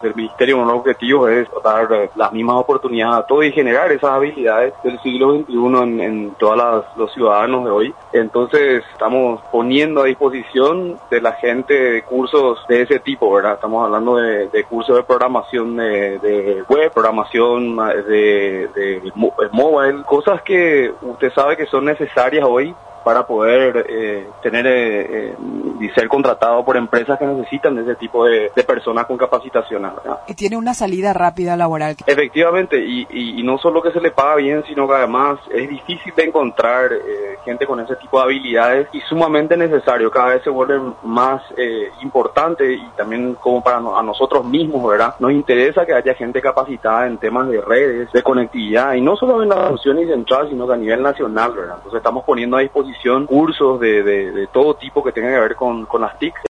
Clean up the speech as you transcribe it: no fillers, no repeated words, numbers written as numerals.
del Ministerio, uno de los objetivos es dar las mismas oportunidades a todos y generar esas habilidades del siglo XXI en todos los ciudadanos de hoy. Entonces estamos poniendo a disposición de la gente cursos de ese tipo, ¿verdad? Estamos hablando de cursos de programación de web, programación de mobile, cosas que usted sabe que son necesarias hoy para poder y ser contratado por empresas que necesitan de ese tipo de personas con capacitaciones, ¿verdad? Y tiene una salida rápida laboral. Efectivamente, y no solo que se le paga bien, sino que además es difícil de encontrar gente con ese tipo de habilidades y sumamente necesario. Cada vez se vuelve más importante y también como para a nosotros mismos, ¿verdad? Nos interesa que haya gente capacitada en temas de redes, de conectividad, y no solo en la función y central, sino que a nivel nacional, ¿verdad? Entonces estamos poniendo a disposición cursos de todo tipo que tengan que ver con las TIC.